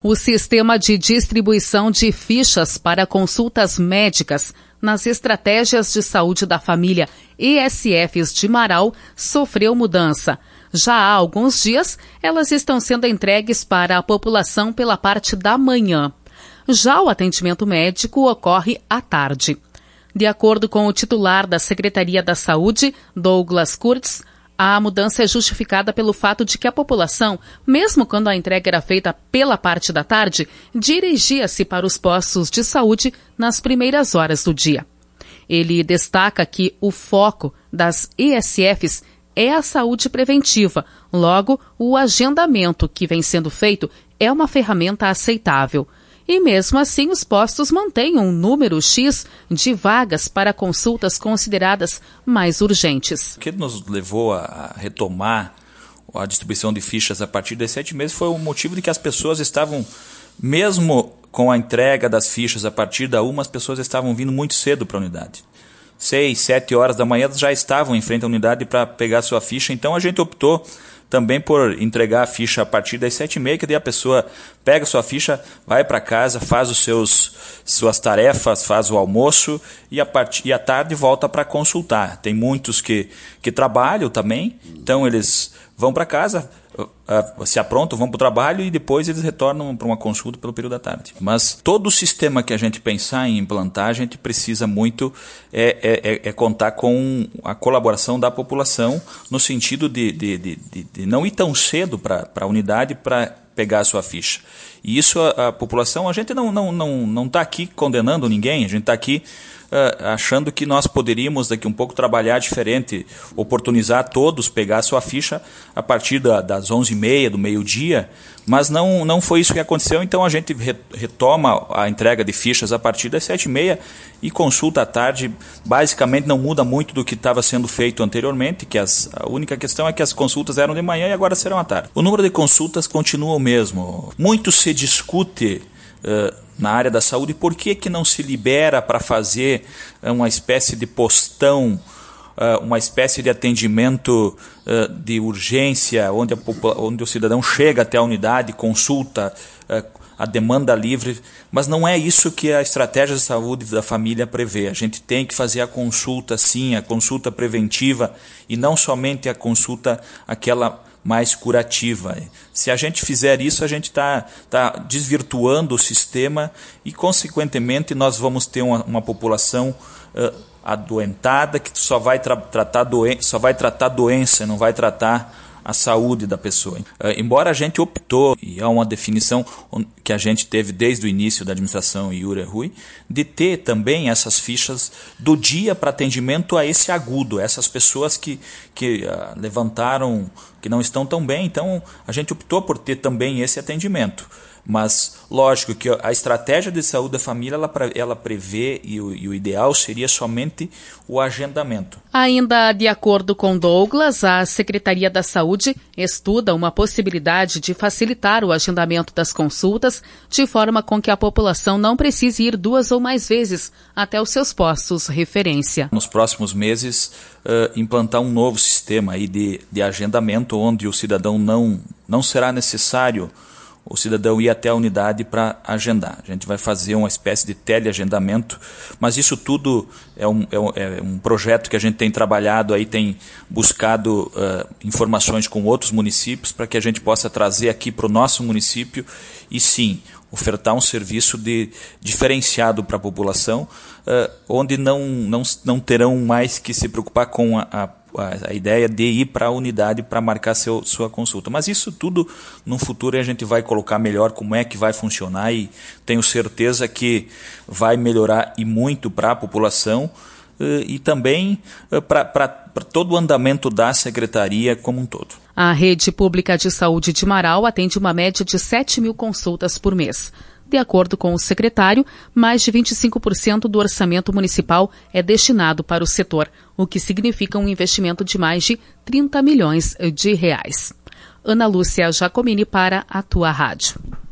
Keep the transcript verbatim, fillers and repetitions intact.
O sistema de distribuição de fichas para consultas médicas nas estratégias de saúde da família E S Fs de Marau sofreu mudança. Já há alguns dias, elas estão sendo entregues para a população pela parte da manhã. Já o atendimento médico ocorre à tarde. De acordo com o titular da Secretaria da Saúde, Douglas Kurtz, a mudança é justificada pelo fato de que a população, mesmo quando a entrega era feita pela parte da tarde, dirigia-se para os postos de saúde nas primeiras horas do dia. Ele destaca que o foco das E S Fs é a saúde preventiva. Logo, o agendamento que vem sendo feito é uma ferramenta aceitável. E mesmo assim, os postos mantêm um número X de vagas para consultas consideradas mais urgentes. O que nos levou a retomar a distribuição de fichas a partir de sete meses foi o motivo de que as pessoas estavam, mesmo com a entrega das fichas a partir da uma, as pessoas estavam vindo muito cedo para a unidade. Seis, sete horas da manhã já estavam em frente à unidade para pegar sua ficha, então a gente optou também por entregar a ficha a partir das sete e meia, que daí a pessoa pega sua ficha, vai para casa, faz os seus suas tarefas, faz o almoço e, a part... e à tarde volta para consultar. Tem muitos que, que trabalham também, então eles vão para casa, uh, se aprontam, vão para o trabalho e depois eles retornam para uma consulta pelo período da tarde. Mas todo o sistema que a gente pensar em implantar, a gente precisa muito é, é, é contar com a colaboração da população no sentido de, de, de, de, de não ir tão cedo para a unidade para pegar a sua ficha. E isso a, a população, a gente não está não, não, não tá aqui condenando ninguém, a gente está aqui uh, achando que nós poderíamos daqui um pouco trabalhar diferente, oportunizar todos pegar a sua ficha a partir da, das onze e meia, do meio-dia, mas não, não foi isso que aconteceu, então a gente re, retoma a entrega de fichas a partir das sete e meia e consulta à tarde. Basicamente não muda muito do que estava sendo feito anteriormente, que as, a única questão é que as consultas eram de manhã e agora serão à tarde. O número de consultas continua o mesmo. Muito se discute uh, na área da saúde por que, que não se libera para fazer uma espécie de postão, uh, uma espécie de atendimento uh, de urgência, onde, a, onde o cidadão chega até a unidade, consulta uh, a demanda livre, mas não é isso que a estratégia de saúde da família prevê. A gente tem que fazer a consulta sim, a consulta preventiva e não somente a consulta aquela mais curativa. Se a gente fizer isso, a gente está tá desvirtuando o sistema e, consequentemente, nós vamos ter uma, uma população uh, adoentada que só vai, tra tratar doen só vai tratar doença, não vai tratar a saúde da pessoa. Uh, embora a gente optou, e é uma definição que a gente teve desde o início da administração Iura Rui, de ter também essas fichas do dia para atendimento a esse agudo, essas pessoas que, que uh, levantaram, que não estão tão bem, então a gente optou por ter também esse atendimento. Mas, lógico que a estratégia de saúde da família, ela, ela prevê, e o, e o ideal seria somente o agendamento. Ainda de acordo com Douglas, a Secretaria da Saúde estuda uma possibilidade de facilitar o agendamento das consultas, de forma com que a população não precise ir duas ou mais vezes até os seus postos referência. Nos próximos meses, uh, implantar um novo sistema aí de, de agendamento, onde o cidadão não, não será necessário o cidadão ir até a unidade para agendar. A gente vai fazer uma espécie de teleagendamento, mas isso tudo é um, é um, é um projeto que a gente tem trabalhado, aí tem buscado uh, informações com outros municípios para que a gente possa trazer aqui para o nosso município e sim, ofertar um serviço de, diferenciado para a população, uh, onde não, não, não terão mais que se preocupar com a, a a ideia de ir para a unidade para marcar seu, sua consulta. Mas isso tudo, no futuro, a gente vai colocar melhor como é que vai funcionar e tenho certeza que vai melhorar e muito para a população e também para todo o andamento da Secretaria como um todo. A Rede Pública de Saúde de Marau atende uma média de sete mil consultas por mês. De acordo com o secretário, mais de vinte e cinco por cento do orçamento municipal é destinado para o setor, o que significa um investimento de mais de trinta milhões de reais. Ana Lúcia Giacomini para a Tua Rádio.